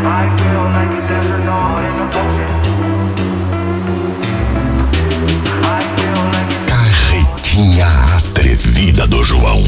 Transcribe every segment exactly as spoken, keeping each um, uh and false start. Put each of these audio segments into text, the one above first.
Carretinha atrevida do João.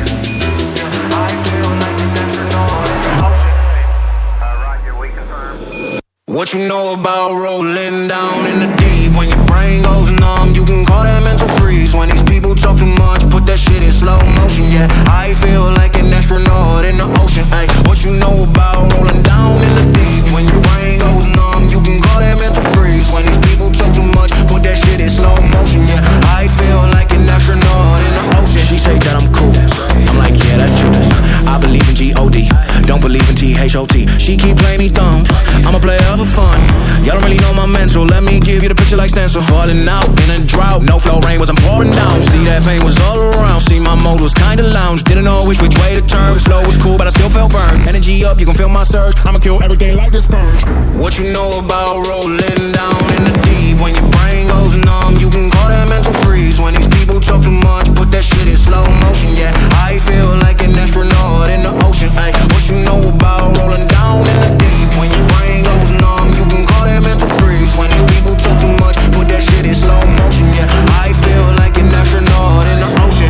What you know about rolling down in the deep? When your brain goes numb, you can call that mental freeze. When these people talk too much, put that shit in slow motion. Yeah, I feel like an astronaut in the ocean. Ay, what you know about rolling down in the deep? When your brain goes numb, you can call that mental freeze. When these people talk too much, put that shit in slow motion. Yeah, I feel like an astronaut in the ocean. She say that I'm cool, I'm like, yeah, that's true. I believe in G O D, don't believe in T H O T. She keep playing me dumb, I'm a player for fun. Y'all don't really know my mental, let me give you the picture like stencil. Falling out in a drought, no flow rain was I'm pouring down. See that pain was all around, see my mode was kinda lounge. Didn't know which which way to turn, flow was cool but I still felt burned. Energy up, you can feel my surge, I'ma kill everything like this purge. What you know about rolling down in the deep? When your brain goes numb, you can call that mental freeze. When these people talk too much, put that shit in slow motion. Yeah, I feel like an astronaut in the ocean. Ay, what you know about rolling down in the deep? When your brain goes numb, you can call that mental freeze. When these people talk too much, put that shit in slow motion. Yeah, I feel like an astronaut in the ocean.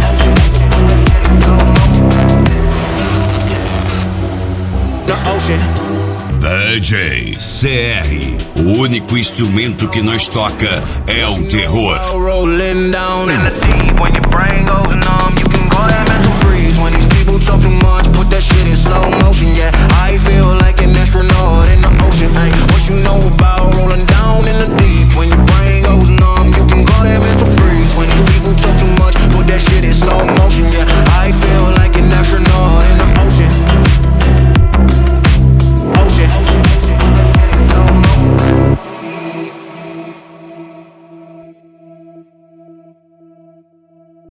The ocean. D J C R, o único instrumento que nós toca é o terror. Rolling down in the deep, when your brain goes numb, you can call that mental freeze. When these people talk too much, put that shit in slow motion. Yeah, I feel